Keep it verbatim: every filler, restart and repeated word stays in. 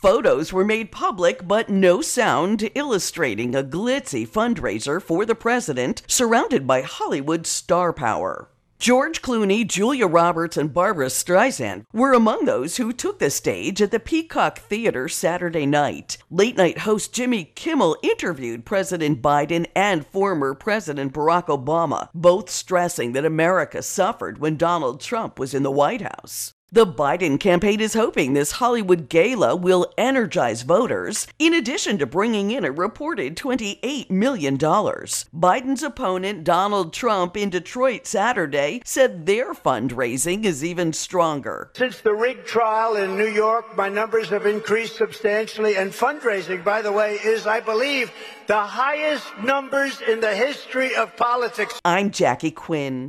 Photos were made public, but no sound, illustrating a glitzy fundraiser for the president surrounded by Hollywood star power. George Clooney, Julia Roberts, and Barbra Streisand were among those who took the stage at the Peacock Theater Saturday night. Late-night host Jimmy Kimmel interviewed President Biden and former President Barack Obama, both stressing that America suffered when Donald Trump was in the White House. The Biden campaign is hoping this Hollywood gala will energize voters, in addition to bringing in a reported twenty-eight million dollars. Biden's opponent, Donald Trump, in Detroit Saturday, said their fundraising is even stronger. Since the rigged trial in New York, my numbers have increased substantially, and fundraising, by the way, is, I believe, the highest numbers in the history of politics. I'm Jackie Quinn.